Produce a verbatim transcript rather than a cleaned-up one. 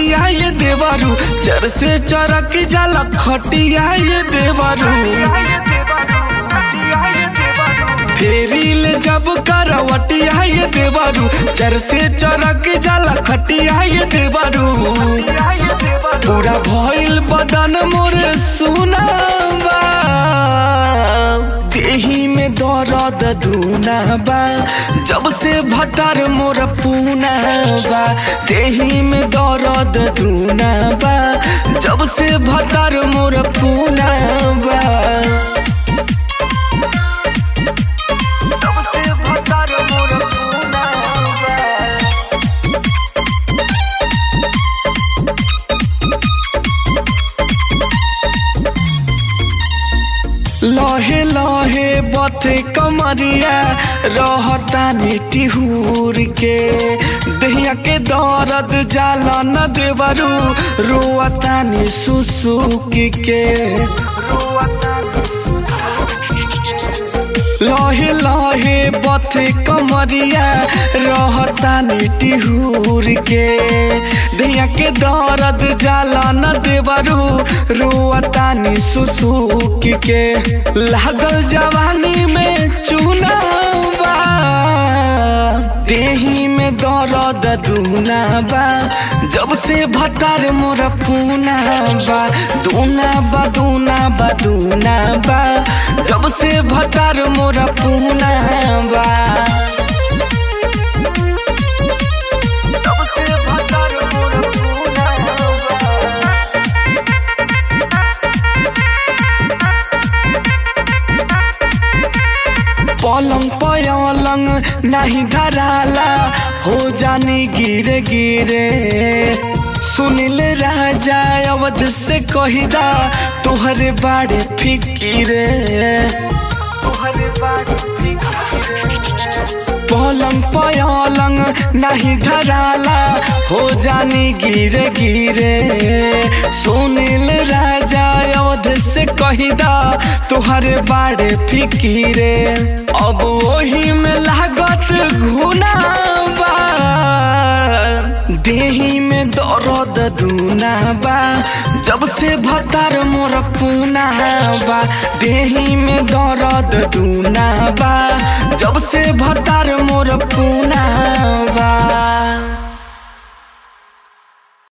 खटिया ये देवरू चर से चरक जाला खटिया ये देवरू फेरी ले जब करवटिया ये देवरू चर से चरक जाला खटिया ये देवरू पूरा भइल बदन मोरे सुनाबा देही में दर्द दूना बा जब से भतार मोर पूना बा देही में दर्द दूना बा जब से भतार मोर पूना बा लहे लहे बथे कमरिया रहता टिहूर के दहिया के दर्द जाला न देवरू रोता नी सुसुक के लहे लहे बथे कमरिया रहता टिहूर के दहिया के दर्द जाला न देवरू रोता नी सुसुक के लागल जवानी में चुनावा देही में दर्द दूना बा जब से भतार मोर पूना बा दूना बा दूना बा दूना बा जब से भतार मोर पूना बा पलंग पलंग नहीं धराला हो जानी गिरे गिरे सुनिल राजा अवध से कहिदा तुहरे बाड़े फिकिरे पलंग पलंग नहीं धराला हो जानी गिरे गिरे सुनिल राजा अवध से कहिदा तुहरे बाड़े फिकिरे अब वही में लागत घुना बा देही में दर्द दूना बा जब से भतार मोर पूना बा देही में दर्द दूना बा जब से भतार मोर पूना